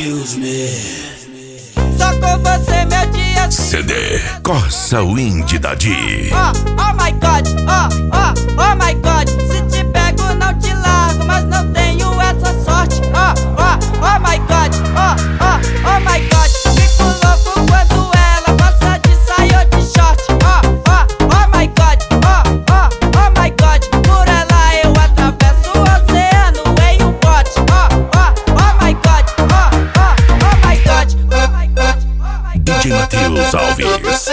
Excuse me. Só com você meu dia CD Corsa Wind da Di. Oh my God, oh my God. Se te pego não te largo, mas não tenho essa sorte. Oh my God, oh my God. Fico louco quando ela passa de saia ou de short. Oh my God, oh my God. Por ela eu atravesso o oceano em um bote. Oh my God, oh my God, oh my God. DJ Matheus Alves.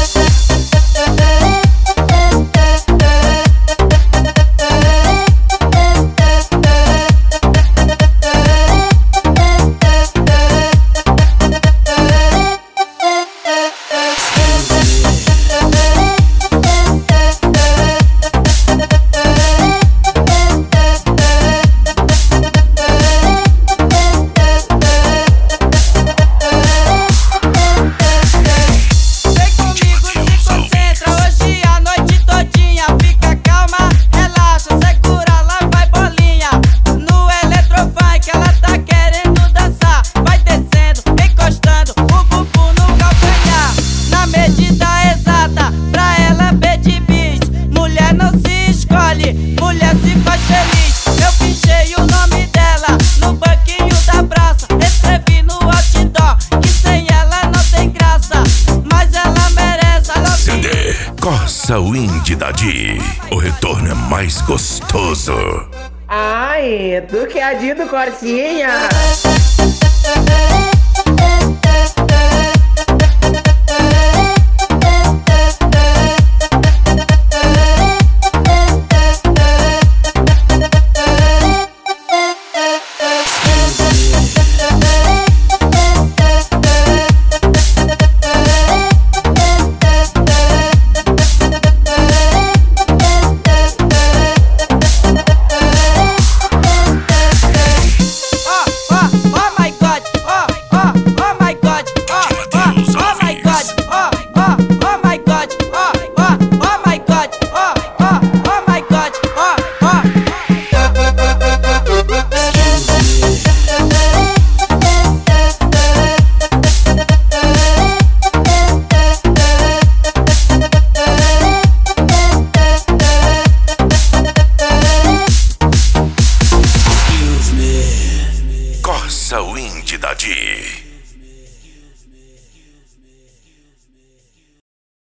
Mulher se faz feliz, eu pichei o nome dela no banquinho da praça. Escrevi no outdoor que sem ela não tem graça, mas ela merece a CD Corsa Wind da Di. O retorno é mais gostoso. Ai, tu que é a Di do Corsinha.